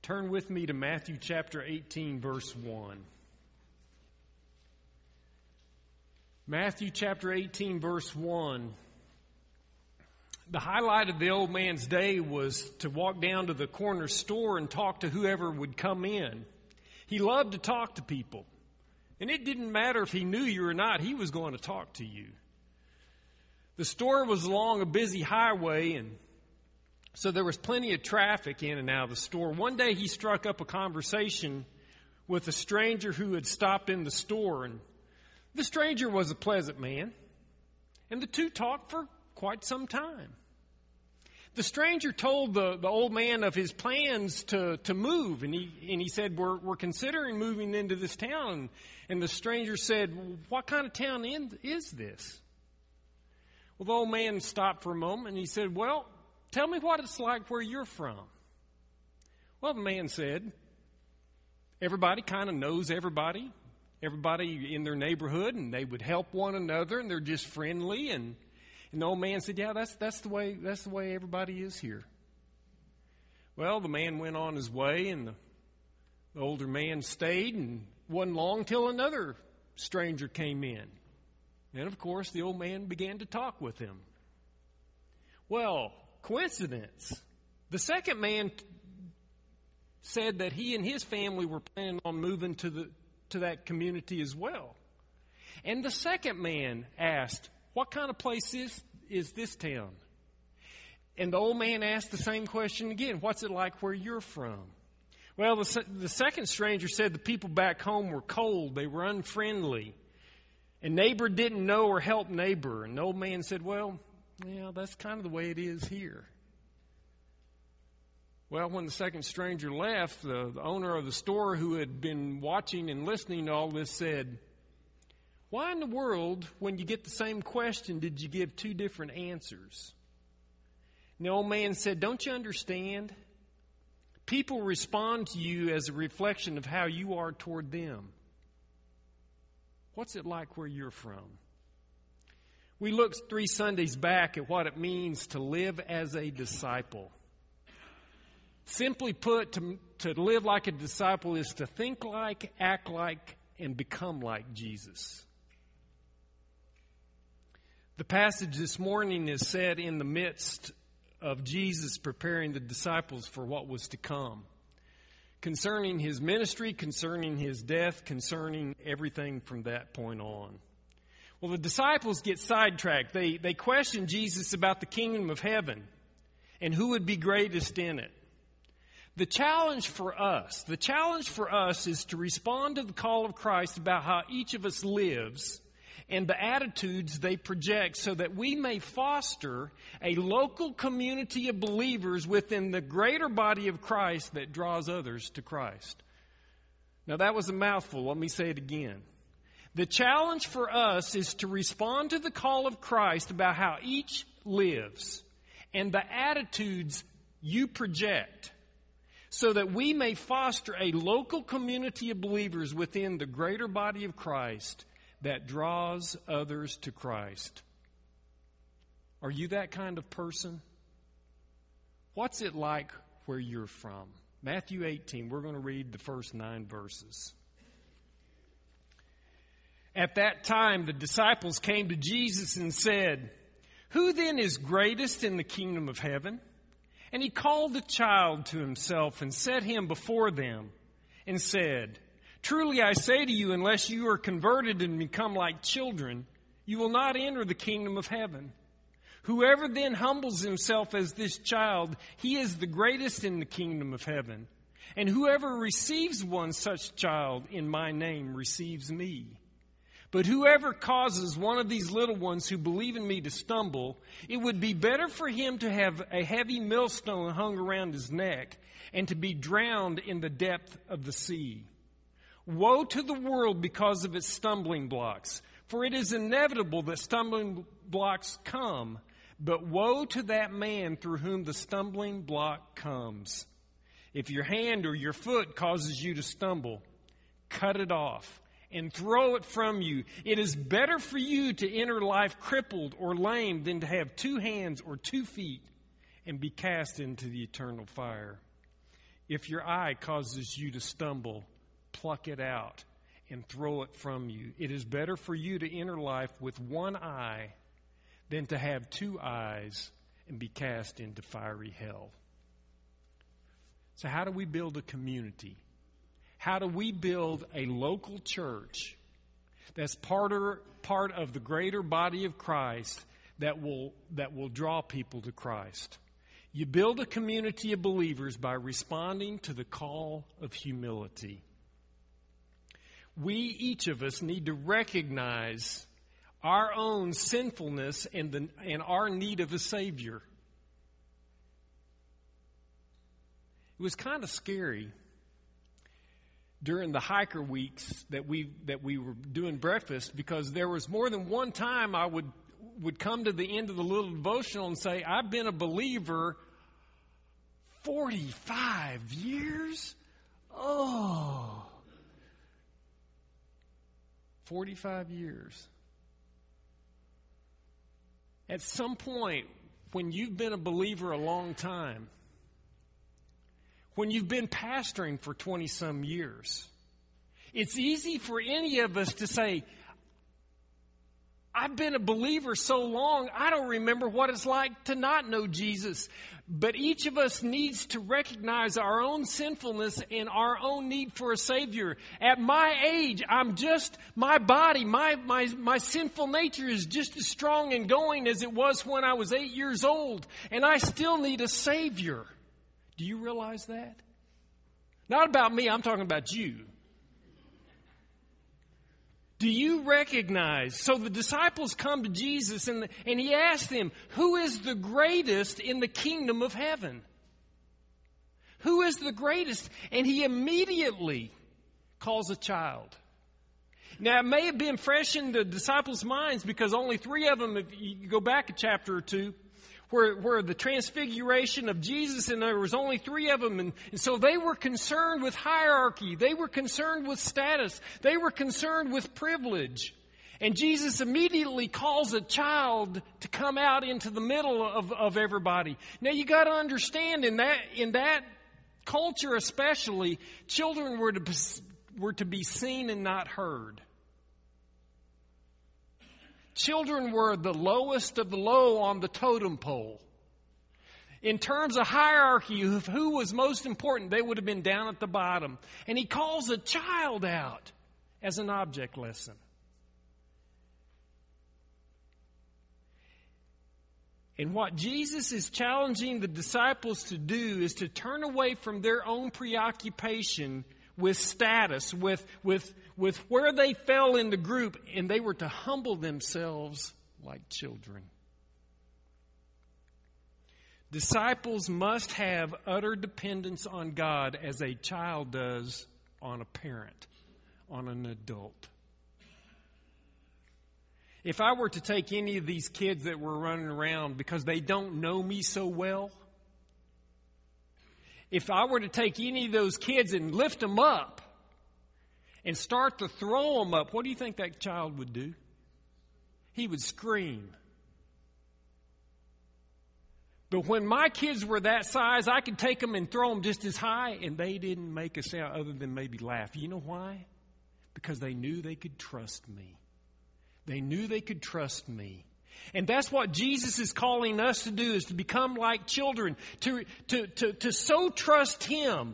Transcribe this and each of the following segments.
Turn with me to Matthew chapter 18, verse 1. Matthew chapter 18, verse 1. The highlight of the old man's day was to walk down to the corner store and talk to whoever would come in. He loved to talk to people. And it didn't matter if he knew you or not, he was going to talk to you. The store was along a busy highway, and so there was plenty of traffic in and out of the store. One day he struck up a conversation with a stranger who had stopped in the store, and the stranger was a pleasant man, and the two talked for quite some time. The stranger told the old man of his plans to move, and he said, we're considering moving into this town. And the stranger said, what kind of town is this? Well, the old man stopped for a moment, and he said, well, tell me what it's like where you're from. Well, the man said, everybody kind of knows everybody in their neighborhood, and they would help one another, and they're just friendly. And the old man said, yeah, that's the way everybody is here. Well, the man went on his way, and the older man stayed, and it wasn't long till another stranger came in. And, of course, the old man began to talk with him. Well, coincidence. The second man said that he and his family were planning on moving to that community as well. And the second man asked, what kind of place is this town? And the old man asked the same question again. What's it like where you're from? Well, the second stranger said the people back home were cold. They were unfriendly. And neighbor didn't know or help neighbor. And the old man said, well, yeah, that's kind of the way it is here. Well, when the second stranger left, the owner of the store, who had been watching and listening to all this, said, why in the world, when you get the same question, did you give two different answers? And the old man said, don't you understand? People respond to you as a reflection of how you are toward them. What's it like where you're from? We looked 3 Sundays back at what it means to live as a disciple. Simply put, to live like a disciple is to think like, act like, and become like Jesus. The passage this morning is set in the midst of Jesus preparing the disciples for what was to come. Concerning his ministry, concerning his death, concerning everything from that point on. Well, the disciples get sidetracked. They question Jesus about the kingdom of heaven and who would be greatest in it. The challenge for us is to respond to the call of Christ about how each of us lives and the attitudes they project so that we may foster a local community of believers within the greater body of Christ that draws others to Christ. Now, that was a mouthful. Let me say it again. The challenge for us is to respond to the call of Christ about how each lives and the attitudes you project so that we may foster a local community of believers within the greater body of Christ that draws others to Christ. Are you that kind of person? What's it like where you're from? Matthew 18, we're going to read the first 9 verses. At that time, the disciples came to Jesus and said, who then is greatest in the kingdom of heaven? And he called the child to himself and set him before them and said, truly I say to you, unless you are converted and become like children, you will not enter the kingdom of heaven. Whoever then humbles himself as this child, he is the greatest in the kingdom of heaven. And whoever receives one such child in my name receives me. But whoever causes one of these little ones who believe in me to stumble, it would be better for him to have a heavy millstone hung around his neck and to be drowned in the depth of the sea. Woe to the world because of its stumbling blocks, for it is inevitable that stumbling blocks come, but woe to that man through whom the stumbling block comes. If your hand or your foot causes you to stumble, cut it off and throw it from you. It is better for you to enter life crippled or lame than to have 2 hands or 2 feet and be cast into the eternal fire. If your eye causes you to stumble, pluck it out and throw it from you. It is better for you to enter life with one eye than to have two eyes and be cast into fiery hell. So how do we build a community? How do we build a local church that's part of the greater body of Christ that will draw people to Christ? You build a community of believers by responding to the call of humility. We, each of us, need to recognize our own sinfulness and our need of a Savior. It was kind of scary during the hiker weeks that we were doing breakfast, because there was more than one time I would come to the end of the little devotional and say, I've been a believer 45 years? 45 years. At some point, when you've been a believer a long time, when you've been pastoring for 20-some years, it's easy for any of us to say, I've been a believer so long, I don't remember what it's like to not know Jesus. But each of us needs to recognize our own sinfulness and our own need for a Savior. At my age, my body, my sinful nature is just as strong and going as it was when I was 8 years old. And I still need a Savior. Do you realize that? Not about me, I'm talking about you. Do you recognize? So the disciples come to Jesus and he asked them, who is the greatest in the kingdom of heaven? Who is the greatest? And he immediately calls a child. Now, it may have been fresh in the disciples' minds because only 3 of them, if you go back a chapter or two, where the transfiguration of Jesus, and there was only 3 of them. And so they were concerned with hierarchy. They were concerned with status. They were concerned with privilege. And Jesus immediately calls a child to come out into the middle of everybody. Now you got to understand, in that culture especially, children were to be seen and not heard. Children were the lowest of the low on the totem pole. In terms of hierarchy of who was most important, they would have been down at the bottom. And he calls a child out as an object lesson. And what Jesus is challenging the disciples to do is to turn away from their own preoccupation with status, with where they fell in the group, and they were to humble themselves like children. Disciples must have utter dependence on God as a child does on a parent, on an adult. If I were to take any of these kids that were running around because they don't know me so well, if I were to take any of those kids and lift them up and start to throw them up, what do you think that child would do? He would scream. But when my kids were that size, I could take them and throw them just as high, and they didn't make a sound other than maybe laugh. You know why? Because they knew they could trust me. They knew they could trust me. And that's what Jesus is calling us to do, is to become like children, to so trust Him.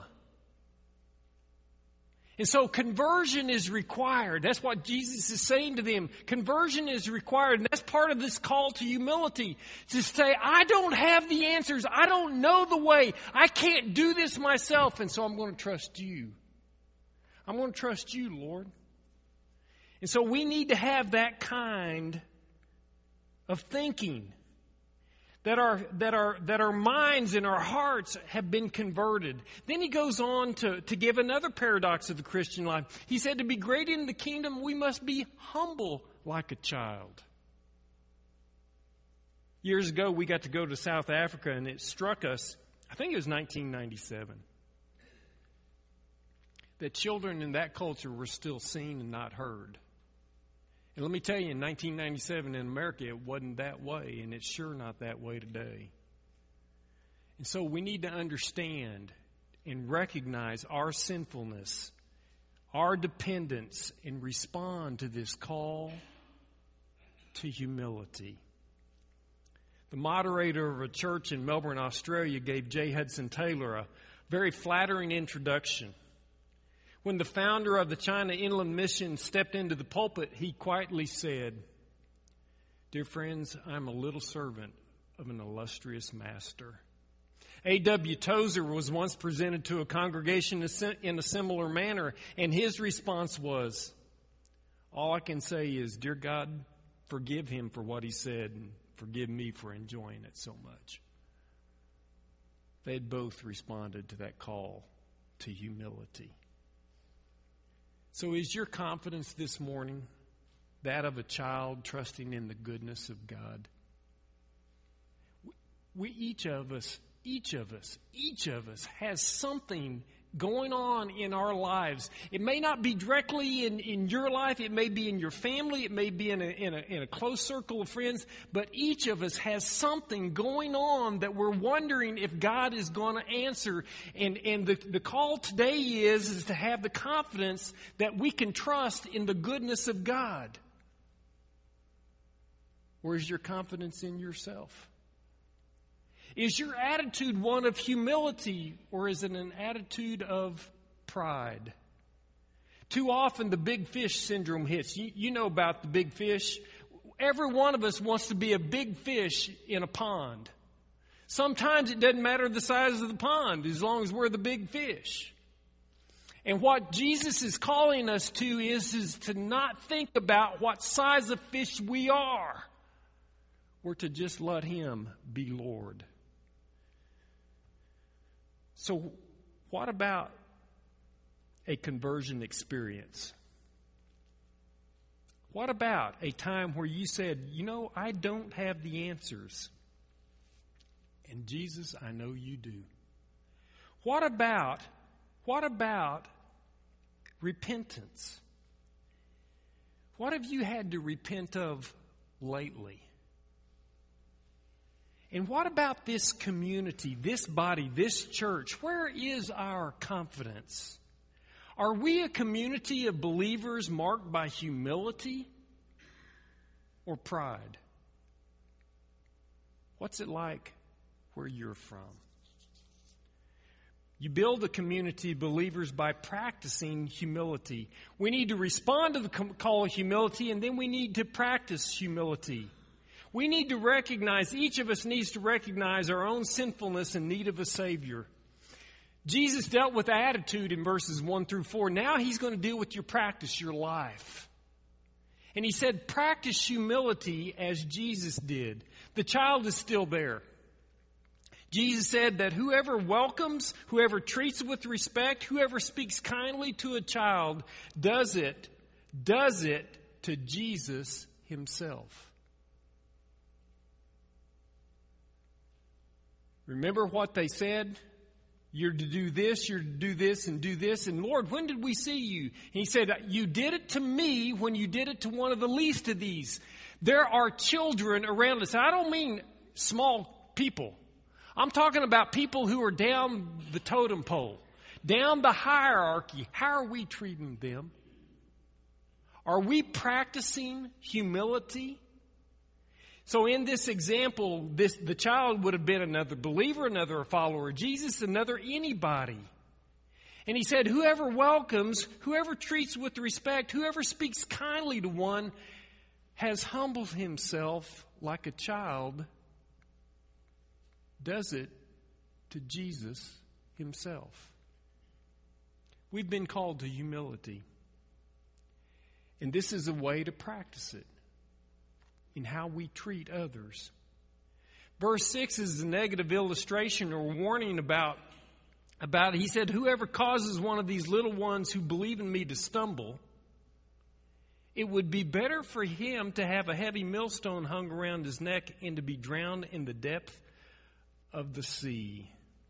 And so conversion is required. That's what Jesus is saying to them. Conversion is required. And that's part of this call to humility. To say, I don't have the answers. I don't know the way. I can't do this myself. And so I'm going to trust you. I'm going to trust you, Lord. And so we need to have that kind of thinking, that our minds and our hearts have been converted. Then he goes on to give another paradox of the Christian life. He said, to be great in the kingdom, we must be humble like a child. Years ago, we got to go to South Africa, and it struck us, I think it was 1997, that children in that culture were still seen and not heard. And let me tell you, in 1997 in America, it wasn't that way, and it's sure not that way today. And so we need to understand, and recognize our sinfulness, our dependence, and respond to this call to humility. The moderator of a church in Melbourne, Australia, gave J. Hudson Taylor a very flattering introduction. When the founder of the China Inland Mission stepped into the pulpit, he quietly said, "Dear friends, I'm a little servant of an illustrious master." A.W. Tozer was once presented to a congregation in a similar manner, and his response was, "All I can say is, dear God, forgive him for what he said, and forgive me for enjoying it so much." They had both responded to that call to humility. So is your confidence this morning that of a child trusting in the goodness of God? Each of us has something going on in our lives. It may not be directly in your life. It may be in your family. It may be in a close circle of friends. But each of us has something going on that we're wondering if God is going to answer. And the call today is to have the confidence that we can trust in the goodness of God. Or is your confidence in yourself? Is your attitude one of humility, or is it an attitude of pride? Too often the big fish syndrome hits. You know about the big fish. Every one of us wants to be a big fish in a pond. Sometimes it doesn't matter the size of the pond as long as we're the big fish. And what Jesus is calling us to is to not think about what size of fish we are. We're to just let Him be Lord. So what about a conversion experience? What about a time where you said, I don't have the answers. And Jesus, I know you do. What about repentance? What have you had to repent of lately? And what about this community, this body, this church? Where is our confidence? Are we a community of believers marked by humility or pride? What's it like where you're from? You build a community of believers by practicing humility. We need to respond to the call of humility, and then we need to practice humility. We need to recognize, each of us needs to recognize our own sinfulness and need of a Savior. Jesus dealt with attitude in verses 1 through 4. Now He's going to deal with your practice, your life. And He said, practice humility as Jesus did. The child is still there. Jesus said that whoever welcomes, whoever treats with respect, whoever speaks kindly to a child does it to Jesus Himself. Remember what they said? You're to do this, you're to do this, and do this. And Lord, when did we see you? And He said, you did it to me when you did it to one of the least of these. There are children around us. I don't mean small people. I'm talking about people who are down the totem pole, down the hierarchy. How are we treating them? Are we practicing humility? So in this example, the child would have been another believer, another follower of Jesus, another anybody. And He said, whoever welcomes, whoever treats with respect, whoever speaks kindly to one, has humbled himself like a child, does it to Jesus Himself. We've been called to humility. And this is a way to practice it in how we treat others. Verse 6 is a negative illustration or warning about it. He said, whoever causes one of these little ones who believe in me to stumble, it would be better for him to have a heavy millstone hung around his neck and to be drowned in the depth of the sea.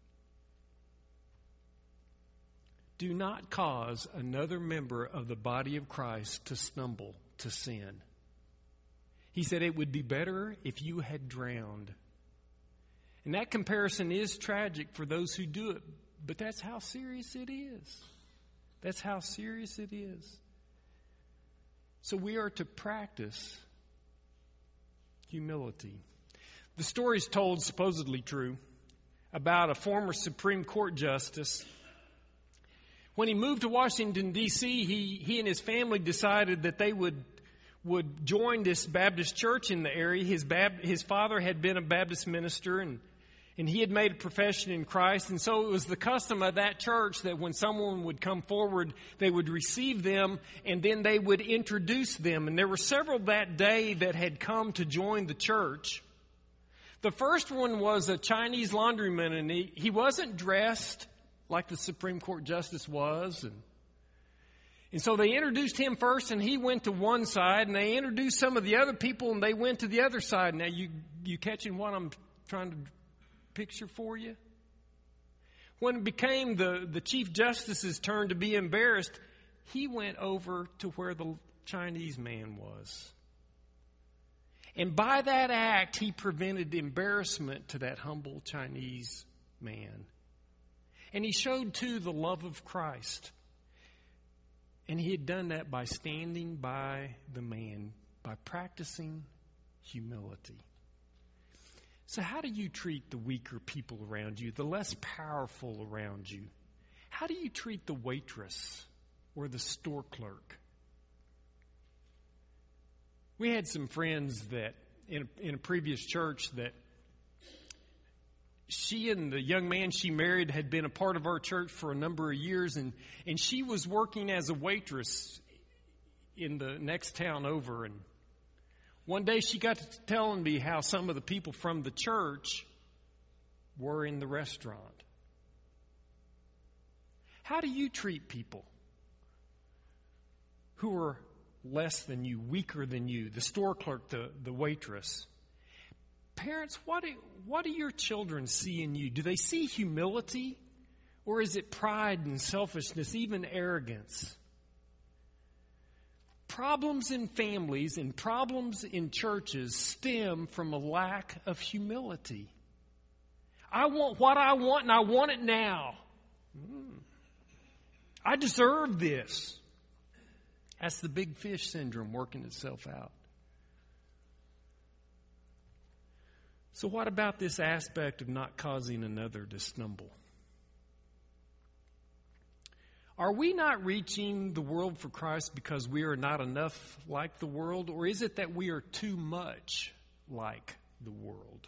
Do not cause another member of the body of Christ to stumble, to sin. He said it would be better if you had drowned. And that comparison is tragic for those who do it But that's how serious it is. That's how serious it is. So we are to practice humility. The story is told, supposedly true, about a former Supreme Court justice. When he moved to Washington, D.C., he and his family decided that they would join this Baptist church in the area. His father had been a Baptist minister, and he had made a profession in Christ. And so it was the custom of that church that when someone would come forward, they would receive them, and then they would introduce them. And there were several that day that had come to join the church. The first one was a Chinese laundryman, and he wasn't dressed like the Supreme Court justice was. And so they introduced him first, and he went to one side, and they introduced some of the other people, and they went to the other side. Now, you catching what I'm trying to picture for you? When it became the Chief Justice's turn to be embarrassed, he went over to where the Chinese man was. And by that act, he prevented embarrassment to that humble Chinese man. And he showed, too, the love of Christ. And he had done that by standing by the man, by practicing humility. So how do you treat the weaker people around you, the less powerful around you? How do you treat the waitress or the store clerk? We had some friends that in a previous church that she and the young man she married had been a part of our church for a number of years, and she was working as a waitress in the next town over. And one day she got to telling me how some of the people from the church were in the restaurant. How do you treat people who are less than you, weaker than you, the store clerk, the waitress? Parents, what do your children see in you? Do they see humility? Or is it pride and selfishness, even arrogance? Problems in families and problems in churches stem from a lack of humility. I want what I want, and I want it now. I deserve this. That's the big fish syndrome working itself out. So what about this aspect of not causing another to stumble? Are we not reaching the world for Christ because we are not enough like the world, or is it that we are too much like the world?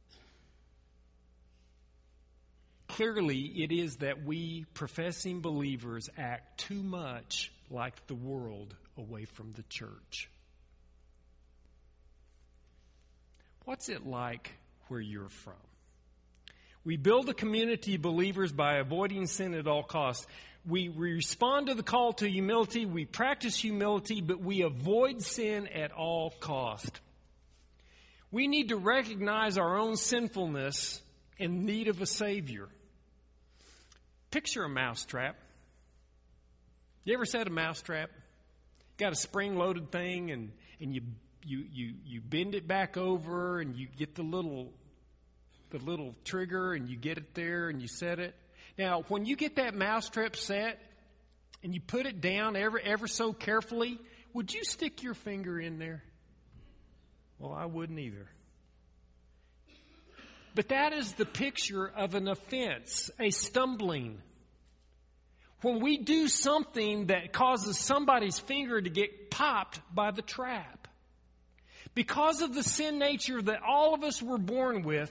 Clearly, it is that we, professing believers, act too much like the world away from the church. What's it like where you're from? We build a community of believers by avoiding sin at all costs. We respond to the call to humility. We practice humility, but we avoid sin at all cost. We need to recognize our own sinfulness in need of a Savior. Picture a mousetrap. You ever set a mousetrap? Got a spring-loaded thing, and you bend it back over, and you get the little trigger, and you get it there, and you set it. Now, when you get that mousetrap set, and you put it down ever so carefully, would you stick your finger in there? Well, I wouldn't either. But that is the picture of an offense, a stumbling. When we do something that causes somebody's finger to get popped by the trap. Because of the sin nature that all of us were born with,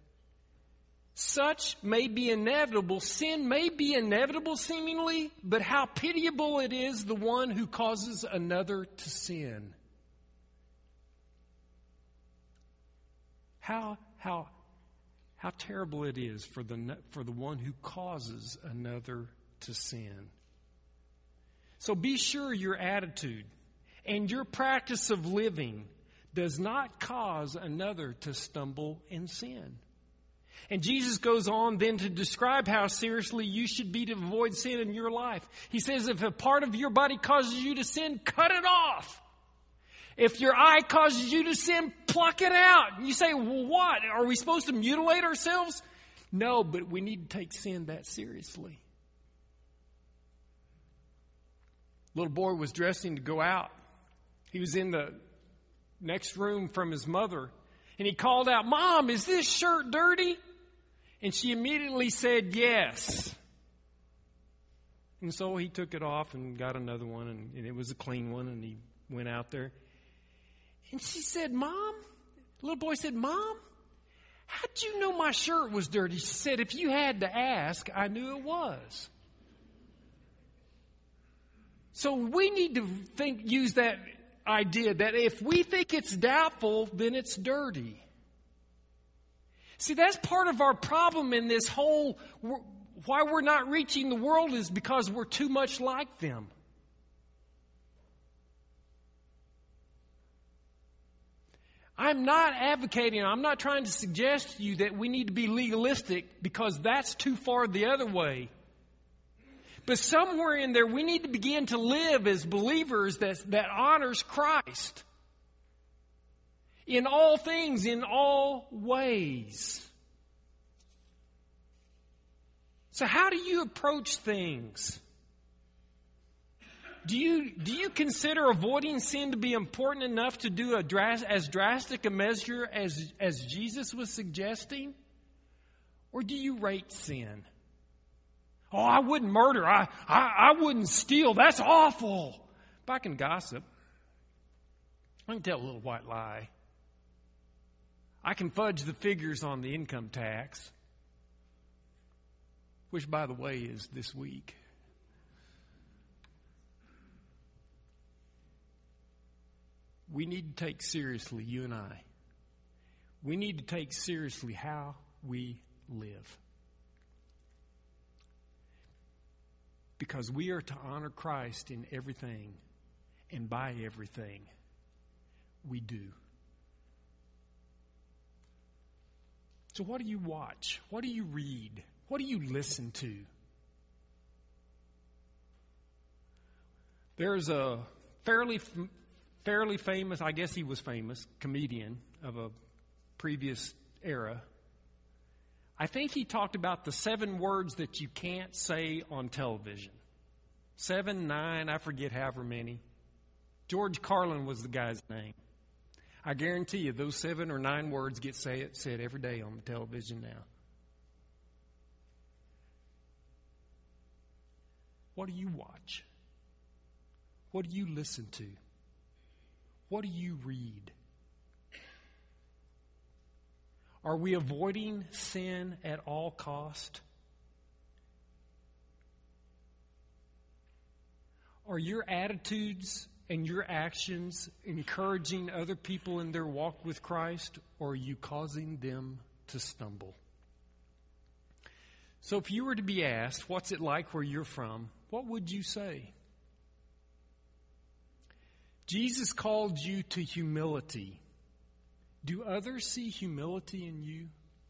such may be inevitable. Sin may be inevitable seemingly, but how pitiable it is the one who causes another to sin. How terrible it is for the one who causes another to sin. So be sure your attitude and your practice of living does not cause another to stumble in sin. And Jesus goes on then to describe how seriously you should be to avoid sin in your life. He says, if a part of your body causes you to sin, cut it off. If your eye causes you to sin, pluck it out. And you say, well, what? Are we supposed to mutilate ourselves? No, but we need to take sin that seriously. Little boy was dressing to go out. He was in the next room from his mother, and he called out, "Mom, is this shirt dirty?" And she immediately said, "Yes." And so he took it off and got another one, and it was a clean one, and he went out there. And she said, "Mom," little boy said, "Mom, how'd you know my shirt was dirty?" She said, "If you had to ask, I knew it was." So we need to use that idea that if we think it's doubtful, then it's dirty. See, that's part of our problem in this whole, why we're not reaching the world is because we're too much like them. I'm not advocating, I'm not trying to suggest to you that we need to be legalistic because that's too far the other way. But somewhere in there, we need to begin to live as believers that honors Christ. In all things, in all ways. So how do you approach things? Do you consider avoiding sin to be important enough to do as drastic a measure as Jesus was suggesting? Or do you rate sin? "Oh, I wouldn't murder. I wouldn't steal. That's awful." But I can gossip. I can tell a little white lie. I can fudge the figures on the income tax, which, by the way, is this week. We need to take seriously, you and I. We need to take seriously how we live. Because we are to honor Christ in everything and by everything we do. So what do you watch? What do you read? What do you listen to? There's a fairly famous, I guess he was famous, comedian of a previous era. I think he talked about the 7 words that you can't say on television. 7, 9, I forget however many. George Carlin was the guy's name. I guarantee you those 7 or 9 words get said every day on the television now. What do you watch? What do you listen to? What do you read? Are we avoiding sin at all cost? Are your attitudes and your actions encouraging other people in their walk with Christ, or are you causing them to stumble? So if you were to be asked, what's it like where you're from, what would you say? Jesus called you to humility. Do others see humility in you?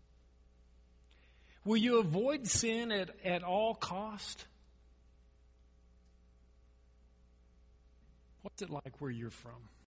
Will you avoid sin at all cost? What's it like where you're from?